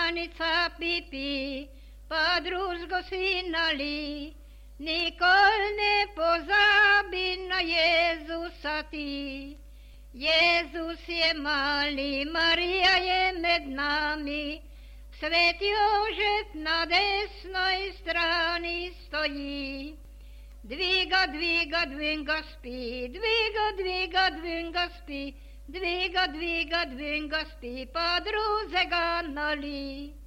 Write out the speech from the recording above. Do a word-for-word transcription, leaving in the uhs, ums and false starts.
Panica pipi, pa druzgo sinali, nikol ne pozabi na Jezusa ti. Jezus je mali, Marija je med nami, Svet Jožef na desnoj strani stoji. Dviga, dviga, dviga spi, dviga, dviga, dviga spi, dviga, dviga, dviga spi, pa druzega nali.